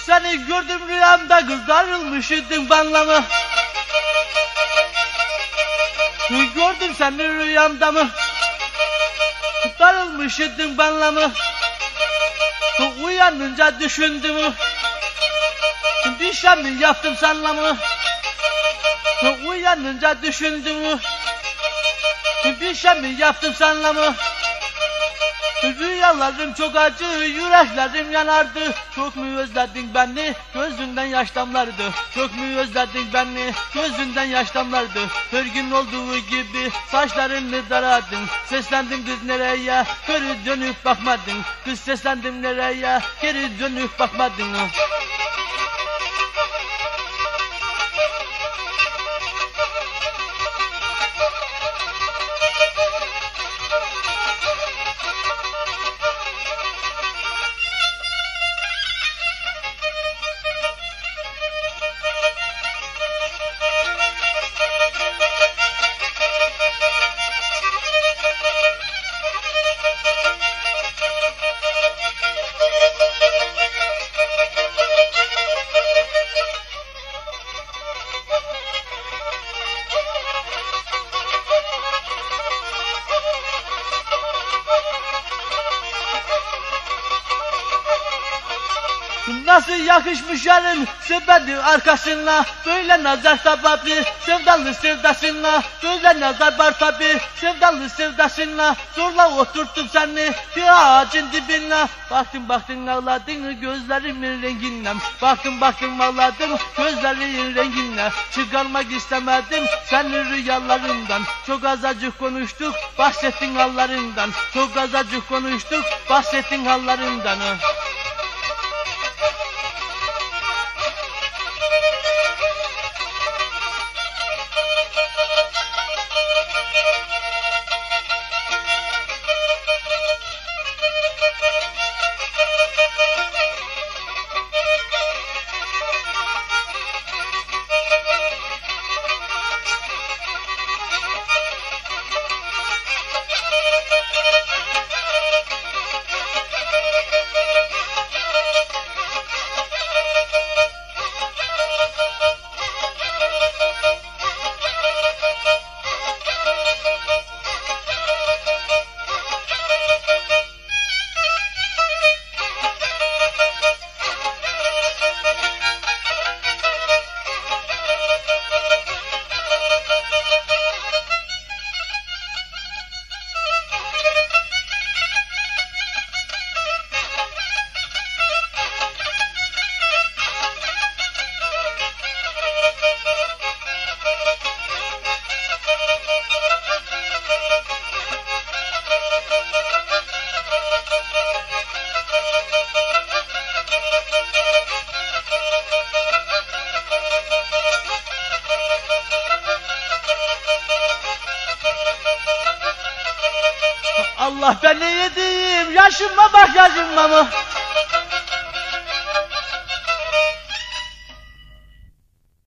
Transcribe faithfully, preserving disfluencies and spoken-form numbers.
Seni gördüm rüyamda kız darılmış idin bana mı? Gördüm seni rüyamda mı? Darılmış idin bana mı? Uyanınca düşündüm. Bir şey mi yaptım sana mı? Uyanınca düşündüm. Bir şey mi yaptım sana mı? Rüyalarım çok acı, yüreklerim yanardı. Çok mu özledin beni, gözünden yaş damlardı. Çok mu özledin beni, gözünden yaş damlardı. Her gün olduğu gibi saçlarını taradın. Seslendim kız nereye, geri dönüp bakmadın. Kız seslendim nereye, geri dönüp bakmadın. Nasıl yakışmış yarın sepeti arkasına. Böyle nazar tabi sevdalı sevdasına. Böyle nazar var tabi sevdalı sevdasına. Zorla oturttum seni bir ağacın dibine. Baktım baktım ağladın gözlerimin renginden. Baktım baktım ağladım gözlerimin renginden. Çıkarmak istemedim seni rüyalarından. Çok azacık konuştuk bahsettin hallarından. Çok azacık konuştuk bahsettin hallarından. Allah beni yediğim yaşıma bak yaşıma mı?